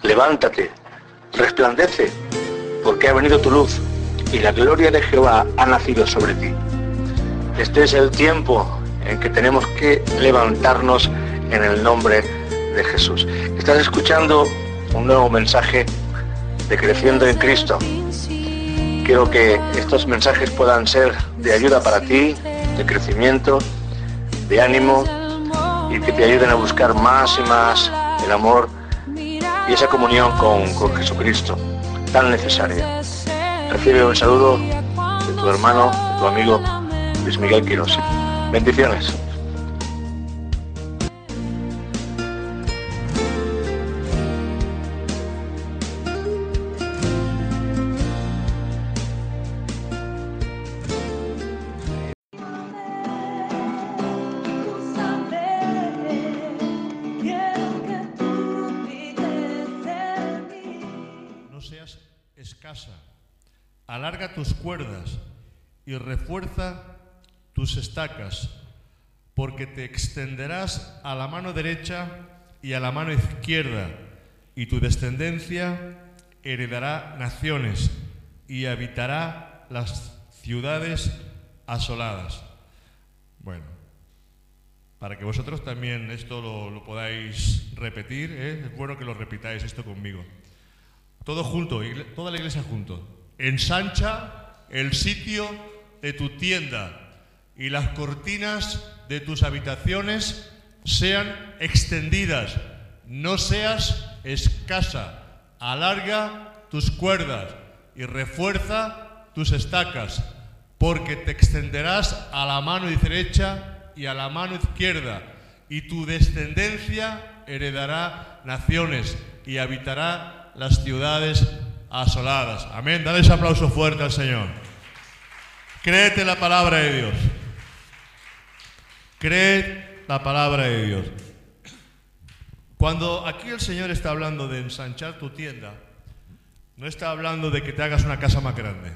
levántate, resplandece, porque ha venido tu luz y la gloria de Jehová ha nacido sobre ti. Este es el tiempo en que tenemos que levantarnos en el nombre de Jesús. Estás escuchando un nuevo mensaje de Creciendo en Cristo. Quiero que estos mensajes puedan ser de ayuda para ti, de crecimiento, de ánimo, y que te ayuden a buscar más y más el amor y esa comunión con Jesucristo, tan necesaria. Recibe un saludo de tu hermano, de tu amigo Luis Miguel Quirós. Bendiciones. Escasa, alarga tus cuerdas y refuerza tus estacas, porque te extenderás a la mano derecha y a la mano izquierda, y tu descendencia heredará naciones y habitará las ciudades asoladas. Bueno, para que vosotros también esto lo podáis repetir, es bueno que lo repitáis esto conmigo. Todo junto, toda la iglesia junto. Ensancha el sitio de tu tienda y las cortinas de tus habitaciones sean extendidas. No seas escasa. Alarga tus cuerdas y refuerza tus estacas, porque te extenderás a la mano derecha y a la mano izquierda, y tu descendencia heredará naciones y habitará las ciudades asoladas. Amén. Dale ese aplauso fuerte al Señor. Créete la palabra de Dios. Cree la palabra de Dios. Cuando aquí el Señor está hablando de ensanchar tu tienda, no está hablando de que te hagas una casa más grande.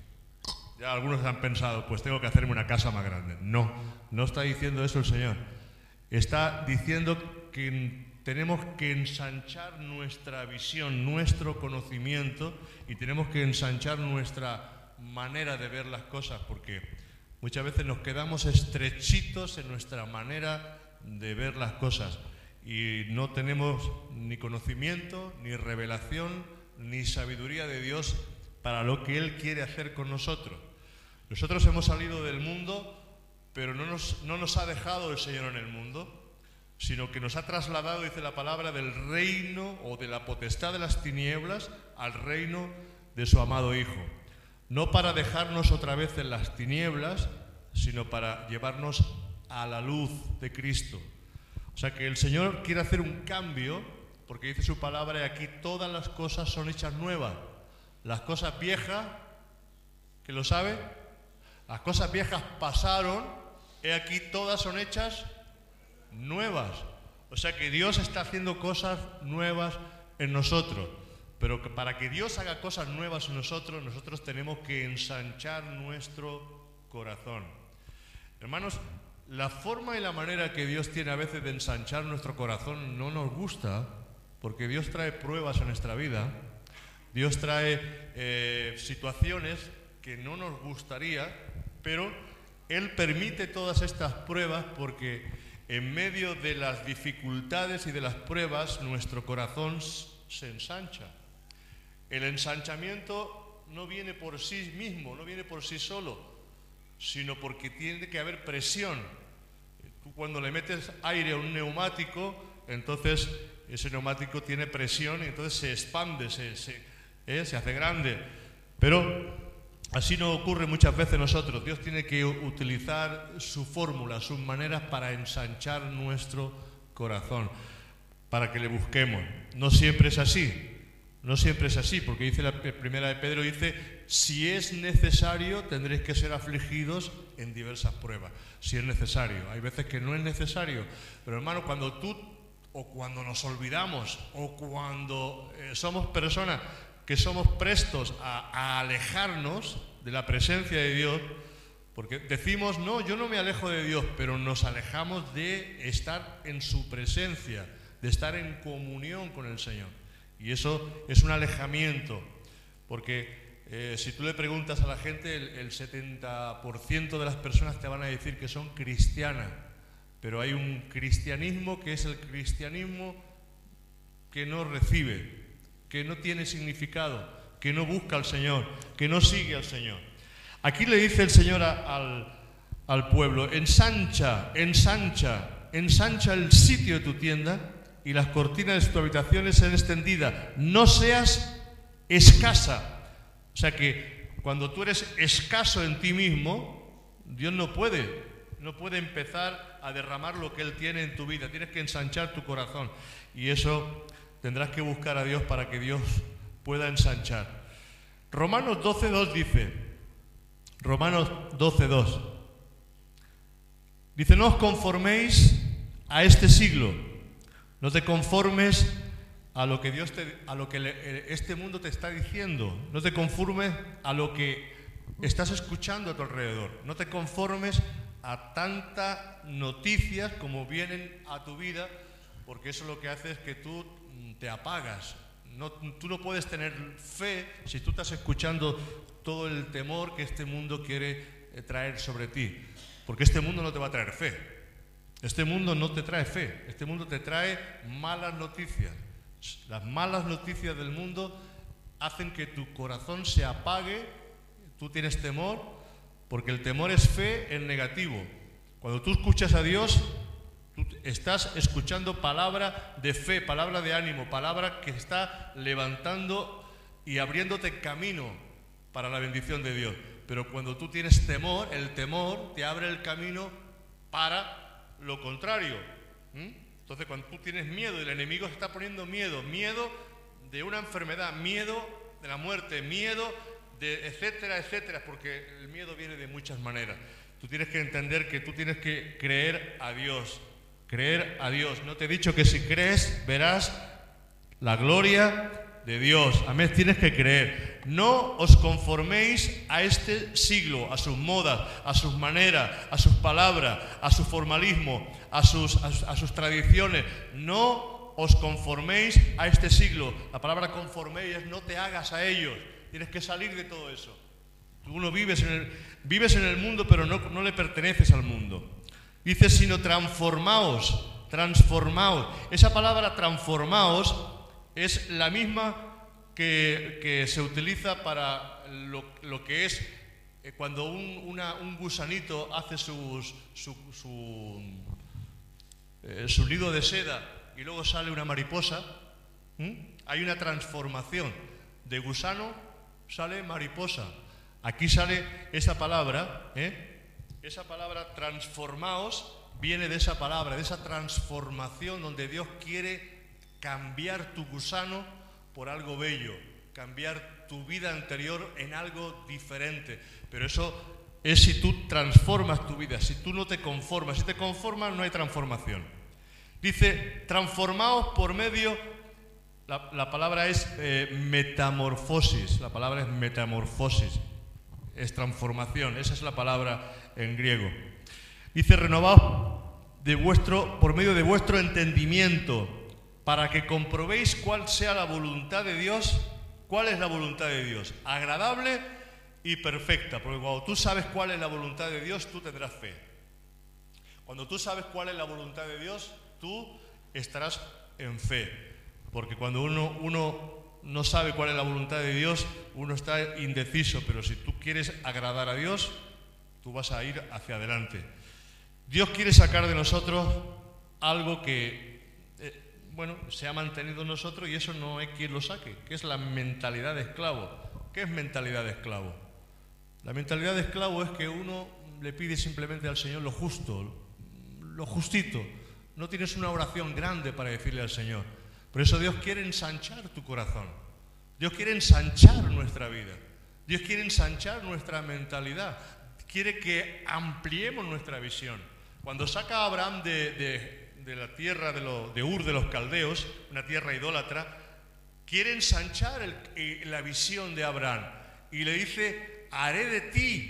Ya algunos han pensado, pues tengo que hacerme una casa más grande. No, no está diciendo eso el Señor. Está diciendo que tenemos que ensanchar nuestra visión, nuestro conocimiento, y tenemos que ensanchar nuestra manera de ver las cosas, porque muchas veces nos quedamos estrechitos en nuestra manera de ver las cosas y no tenemos ni conocimiento, ni revelación, ni sabiduría de Dios para lo que Él quiere hacer con nosotros. Nosotros hemos salido del mundo, pero no nos ha dejado el Señor en el mundo, sino que nos ha trasladado, dice la palabra, del reino o de la potestad de las tinieblas al reino de su amado Hijo. No para dejarnos otra vez en las tinieblas, sino para llevarnos a la luz de Cristo. O sea que el Señor quiere hacer un cambio, porque dice su palabra, y aquí todas las cosas son hechas nuevas. Las cosas viejas, ¿que lo sabe? Las cosas viejas pasaron, y aquí todas son hechas nuevas. O sea que Dios está haciendo cosas nuevas en nosotros, pero que para que Dios haga cosas nuevas en nosotros, nosotros tenemos que ensanchar nuestro corazón. Hermanos, la forma y la manera que Dios tiene a veces de ensanchar nuestro corazón no nos gusta, porque Dios trae pruebas en nuestra vida. Dios trae situaciones que no nos gustaría, pero Él permite todas estas pruebas porque en medio de las dificultades y de las pruebas, nuestro corazón se ensancha. El ensanchamiento no viene por sí mismo, no viene por sí solo, sino porque tiene que haber presión. Tú cuando le metes aire a un neumático, entonces ese neumático tiene presión y entonces se expande, se hace grande. Pero así no ocurre muchas veces nosotros. Dios tiene que utilizar su fórmula, sus maneras para ensanchar nuestro corazón, para que le busquemos. No siempre es así, no siempre es así, porque dice la primera de Pedro, dice, si es necesario tendréis que ser afligidos en diversas pruebas, si es necesario. Hay veces que no es necesario, pero hermano, cuando tú, o cuando nos olvidamos, o cuando somos personas que somos prestos a alejarnos de la presencia de Dios, porque decimos, no, yo no me alejo de Dios, pero nos alejamos de estar en su presencia, de estar en comunión con el Señor. Y eso es un alejamiento, porque si tú le preguntas a la gente, el 70% de las personas te van a decir que son cristianas, pero hay un cristianismo que es el cristianismo que no recibe, que no tiene significado, que no busca al Señor, que no sigue al Señor. Aquí le dice el Señor al pueblo: ensancha el sitio de tu tienda y las cortinas de tu habitación sean extendidas. No seas escasa. O sea que cuando tú eres escaso en ti mismo, Dios no puede empezar a derramar lo que Él tiene en tu vida. Tienes que ensanchar tu corazón. Y eso tendrás que buscar a Dios para que Dios pueda ensanchar. Romanos 12:2 dice, Romanos 12:2, dice: no os conforméis a este siglo, no te conformes a lo que este mundo te está diciendo, no te conformes a lo que estás escuchando a tu alrededor, no te conformes a tantas noticias como vienen a tu vida, porque eso lo que hace es que tú te apagas. Tú no puedes tener fe si tú estás escuchando todo el temor que este mundo quiere traer sobre ti, porque este mundo no te va a traer fe. Este mundo no te trae fe, este mundo te trae malas noticias. Las malas noticias del mundo hacen que tu corazón se apague, tú tienes temor, porque el temor es fe en negativo. Cuando tú escuchas a Dios, tú estás escuchando palabra de fe, palabra de ánimo, palabra que está levantando y abriéndote camino para la bendición de Dios. Pero cuando tú tienes temor, el temor te abre el camino para lo contrario. Entonces, cuando tú tienes miedo y el enemigo se está poniendo miedo de una enfermedad, miedo de la muerte, miedo de etcétera, etcétera, porque el miedo viene de muchas maneras. Tú tienes que entender que tú tienes que creer a Dios. Creer a Dios. No te he dicho que si crees verás la gloria de Dios. Amén. Tienes que creer. No os conforméis a este siglo, a sus modas, a sus maneras, a sus palabras, a su formalismo, a sus tradiciones. No os conforméis a este siglo. La palabra conforméis es no te hagas a ellos. Tienes que salir de todo eso. Tú no vives en el mundo, pero no le perteneces al mundo. Dice, sino transformaos. Esa palabra transformaos es la misma que se utiliza para lo que es cuando un gusanito hace su nido de seda y luego sale una mariposa. Hay una transformación. De gusano sale mariposa. Aquí sale esa palabra, Esa palabra transformaos viene de esa palabra, de esa transformación donde Dios quiere cambiar tu gusano por algo bello, cambiar tu vida anterior en algo diferente. Pero eso es si tú transformas tu vida, si tú no te conformas. Si te conformas no hay transformación. Dice, transformaos por medio, la palabra es metamorfosis, la palabra es metamorfosis. Es transformación, esa es la palabra en griego. Dice, renovaos por medio de vuestro entendimiento, para que comprobéis cuál sea la voluntad de Dios. ¿Cuál es la voluntad de Dios? Agradable y perfecta, porque cuando tú sabes cuál es la voluntad de Dios, tú tendrás fe. Cuando tú sabes cuál es la voluntad de Dios, tú estarás en fe, porque cuando uno no sabe cuál es la voluntad de Dios, uno está indeciso, pero si tú quieres agradar a Dios, tú vas a ir hacia adelante. Dios quiere sacar de nosotros algo que, se ha mantenido en nosotros y eso no es quien lo saque, que es la mentalidad de esclavo. ¿Qué es mentalidad de esclavo? La mentalidad de esclavo es que uno le pide simplemente al Señor lo justo, lo justito. No tienes una oración grande para decirle al Señor. Por eso Dios quiere ensanchar tu corazón. Dios quiere ensanchar nuestra vida. Dios quiere ensanchar nuestra mentalidad. Quiere que ampliemos nuestra visión. Cuando saca a Abraham de la tierra de Ur de los Caldeos, una tierra idólatra, quiere ensanchar la visión de Abraham. Y le dice, haré de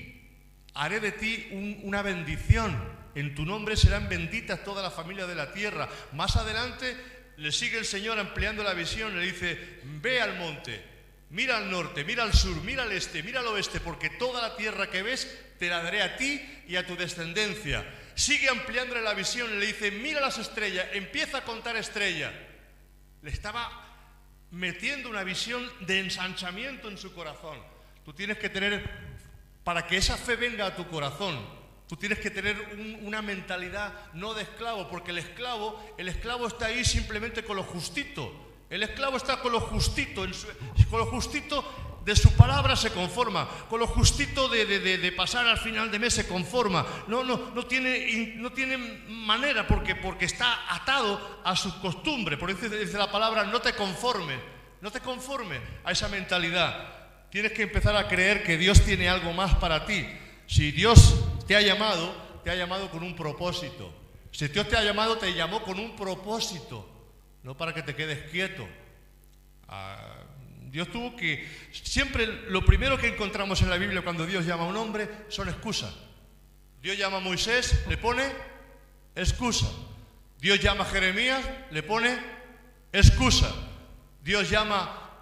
ti una bendición. En tu nombre serán benditas todas las familias de la tierra. Más adelante le sigue el Señor ampliando la visión, le dice, ve al monte, mira al norte, mira al sur, mira al este, mira al oeste, porque toda la tierra que ves te la daré a ti y a tu descendencia. Sigue ampliándole la visión y le dice, mira las estrellas, empieza a contar estrellas. Le estaba metiendo una visión de ensanchamiento en su corazón. Tú tienes que tener, para que esa fe venga a tu corazón, tú tienes que tener una mentalidad no de esclavo, porque el esclavo está ahí simplemente con lo justito. El esclavo está con lo justito, con lo justito de su palabra se conforma, con lo justito de pasar al final de mes se conforma. No tiene manera porque está atado a sus costumbres. Por eso dice la palabra, no te conformes a esa mentalidad. Tienes que empezar a creer que Dios tiene algo más para ti. Si Dios te ha llamado con un propósito. Si Dios te ha llamado, te llamó con un propósito. No para que te quedes quieto. Dios tuvo que... Siempre lo primero que encontramos en la Biblia cuando Dios llama a un hombre son excusas. Dios llama a Moisés, le pone excusa. Dios llama a Jeremías, le pone excusa. Dios llama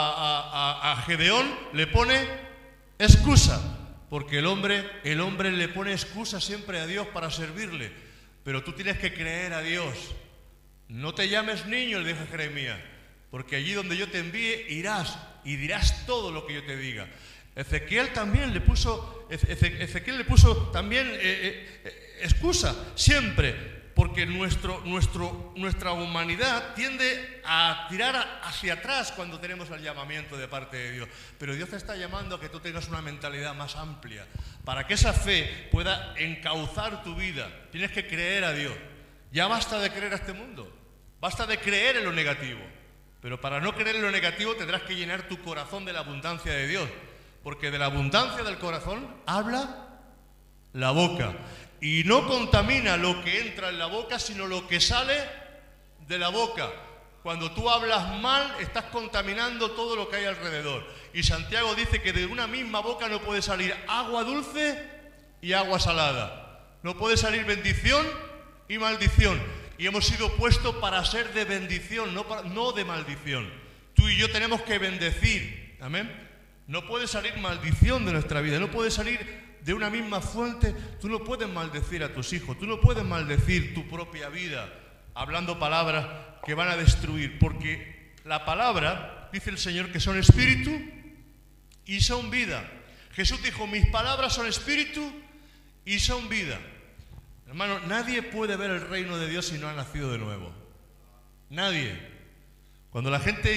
a Gedeón, le pone excusa. Porque el hombre le pone excusa siempre a Dios para servirle. Pero tú tienes que creer a Dios. No te llames niño, le dijo Jeremías, porque allí donde yo te envíe irás y dirás todo lo que yo te diga. Ezequiel le puso también excusa siempre, porque nuestra humanidad tiende a tirar hacia atrás cuando tenemos el llamamiento de parte de Dios. Pero Dios te está llamando a que tú tengas una mentalidad más amplia, para que esa fe pueda encauzar tu vida. Tienes que creer a Dios. Ya basta de creer a este mundo. Basta de creer en lo negativo. Pero para no creer en lo negativo tendrás que llenar tu corazón de la abundancia de Dios. Porque de la abundancia del corazón habla la boca. Y no contamina lo que entra en la boca, sino lo que sale de la boca. Cuando tú hablas mal, estás contaminando todo lo que hay alrededor. Y Santiago dice que de una misma boca no puede salir agua dulce y agua salada. No puede salir bendición y maldición. Y hemos sido puestos para ser de bendición, no de maldición. Tú y yo tenemos que bendecir. Amén. No puede salir maldición de nuestra vida. No puede salir de una misma fuente. Tú no puedes maldecir a tus hijos. Tú no puedes maldecir tu propia vida hablando palabras que van a destruir. Porque la palabra, dice el Señor, que son espíritu y son vida. Jesús dijo, mis palabras son espíritu y son vida. Hermano, nadie puede ver el reino de Dios si no ha nacido de nuevo. Nadie. Cuando la gente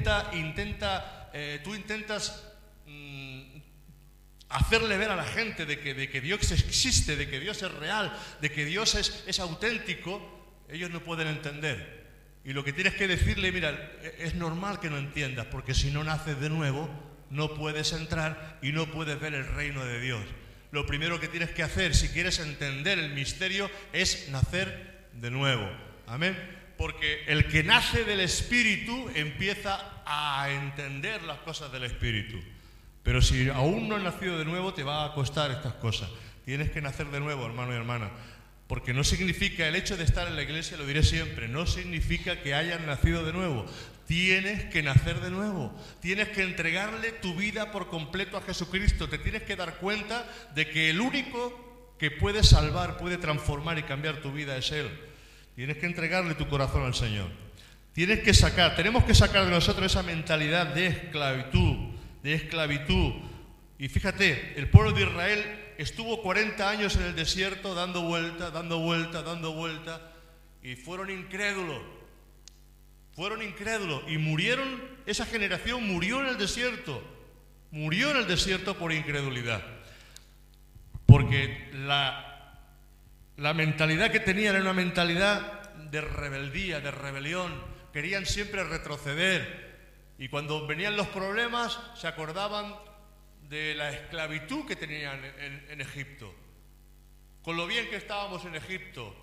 tú intentas hacerle ver a la gente de que Dios existe, de que Dios es real, de que Dios es auténtico, ellos no pueden entender. Y lo que tienes que decirle, mira, es normal que no entiendas, porque si no naces de nuevo, no puedes entrar y no puedes ver el reino de Dios. Lo primero que tienes que hacer, si quieres entender el misterio, es nacer de nuevo. Amén. Porque el que nace del Espíritu empieza a entender las cosas del Espíritu. Pero si aún no has nacido de nuevo, te va a costar estas cosas. Tienes que nacer de nuevo, hermano y hermana. Porque no significa, el hecho de estar en la iglesia, lo diré siempre, no significa que hayas nacido de nuevo. Tienes que nacer de nuevo. Tienes que entregarle tu vida por completo a Jesucristo. Te tienes que dar cuenta de que el único que puede salvar, puede transformar y cambiar tu vida es Él. Tienes que entregarle tu corazón al Señor. Tenemos que sacar de nosotros esa mentalidad de esclavitud. Y fíjate, el pueblo de Israel estuvo 40 años en el desierto dando vuelta, y fueron incrédulos. Y murieron, esa generación murió en el desierto por incredulidad. Porque la mentalidad que tenían era una mentalidad de rebeldía, de rebelión. Querían siempre retroceder. Y cuando venían los problemas, se acordaban de la esclavitud que tenían en Egipto. Con lo bien que estábamos en Egipto.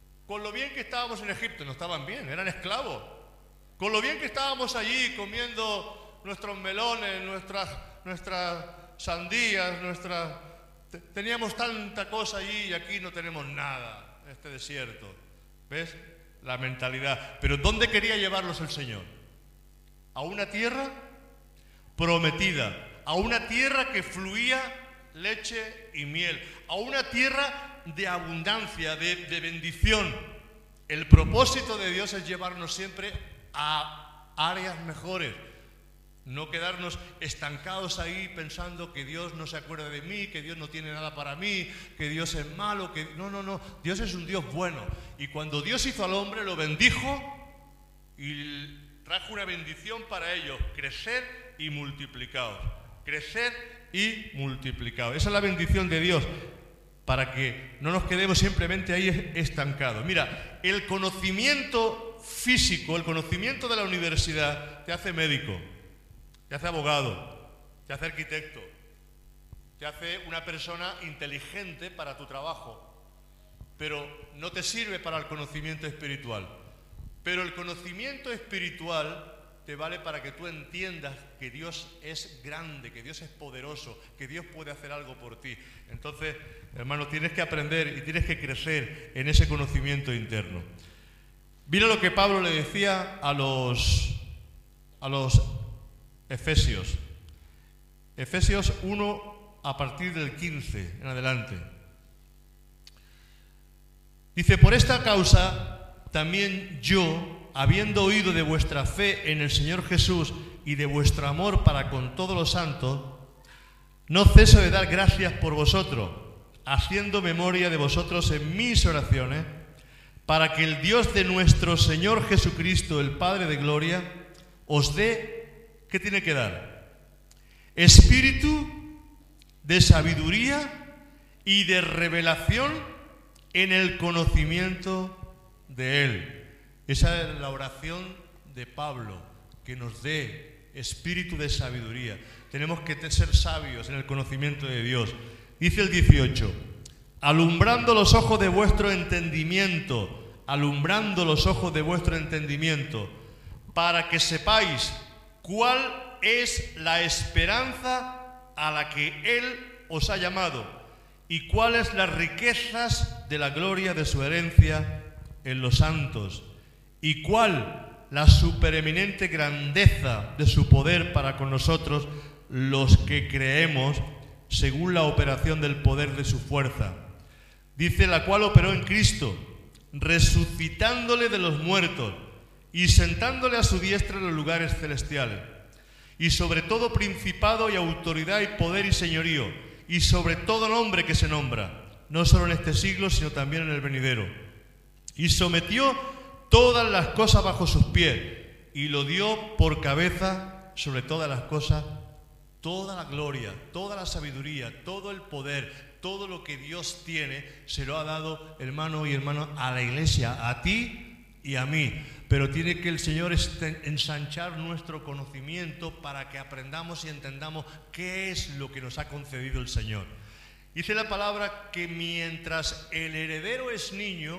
No estaban bien, eran esclavos. Con lo bien que estábamos allí comiendo nuestros melones, nuestras sandías, teníamos tanta cosa allí y aquí no tenemos nada en este desierto. ¿Ves? la mentalidad. Pero ¿dónde quería llevarlos el Señor? A una tierra prometida, a una tierra que fluía leche y miel, a una tierra de abundancia, de bendición. El propósito de Dios es llevarnos siempre a áreas mejores, no quedarnos estancados ahí pensando que Dios no se acuerda de mí, que Dios no tiene nada para mí, que Dios es malo, que no, Dios es un Dios bueno. Y cuando Dios hizo al hombre, lo bendijo y trajo una bendición para ellos: crecer y multiplicaos, crecer y multiplicaos. Esa es la bendición de Dios, para que no nos quedemos simplemente ahí estancados. Mira, el conocimiento físico, el conocimiento de la universidad te hace médico, te hace abogado, te hace arquitecto, te hace una persona inteligente para tu trabajo, pero no te sirve para el conocimiento espiritual. Pero el conocimiento espiritual te vale para que tú entiendas que Dios es grande, que Dios es poderoso, que Dios puede hacer algo por ti. Entonces, hermano, tienes que aprender y tienes que crecer en ese conocimiento interno. Mira lo que Pablo le decía a los Efesios. Efesios 1, a partir del 15 en adelante. Dice: por esta causa también yo, habiendo oído de vuestra fe en el Señor Jesús y de vuestro amor para con todos los santos, no ceso de dar gracias por vosotros, haciendo memoria de vosotros en mis oraciones, para que el Dios de nuestro Señor Jesucristo, el Padre de gloria, os dé, ¿qué tiene que dar? Espíritu de sabiduría y de revelación en el conocimiento de Él. Esa es la oración de Pablo, que nos dé espíritu de sabiduría. Tenemos que ser sabios en el conocimiento de Dios. Dice el 18: alumbrando los ojos de vuestro entendimiento, alumbrando los ojos de vuestro entendimiento, para que sepáis cuál es la esperanza a la que Él os ha llamado y cuáles las riquezas de la gloria de su herencia en los santos, y cuál la supereminente grandeza de su poder para con nosotros los que creemos, según la operación del poder de su fuerza. Dice: la cual operó en Cristo, resucitándole de los muertos y sentándole a su diestra en los lugares celestiales, y sobre todo principado y autoridad y poder y señorío, y sobre todo nombre que se nombra, no solo en este siglo, sino también en el venidero. Y sometió todas las cosas bajo sus pies, y lo dio por cabeza sobre todas las cosas. Toda la gloria, toda la sabiduría, todo el poder, todo lo que Dios tiene, se lo ha dado, hermano y hermano, a la iglesia, a ti y a mí. Pero tiene que el Señor ensanchar nuestro conocimiento para que aprendamos y entendamos qué es lo que nos ha concedido el Señor. Dice la palabra que mientras el heredero es niño,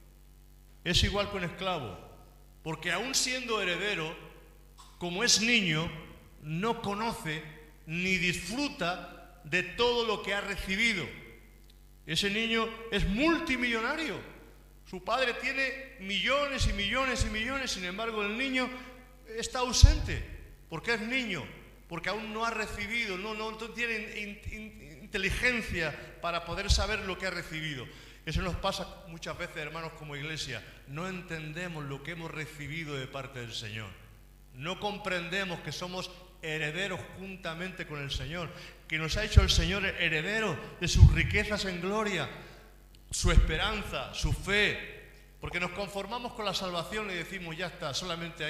es igual que un esclavo, porque aún siendo heredero, como es niño, no conoce ni disfruta de todo lo que ha recibido. Ese niño es multimillonario, su padre tiene millones y millones y millones, sin embargo el niño está ausente, porque es niño, porque aún no ha recibido, no tiene inteligencia para poder saber lo que ha recibido. Eso nos pasa muchas veces, hermanos, como iglesia. No entendemos lo que hemos recibido de parte del Señor. No comprendemos que somos herederos juntamente con el Señor, que nos ha hecho el Señor heredero de sus riquezas en gloria, su esperanza, su fe, porque nos conformamos con la salvación y decimos: ya está, solamente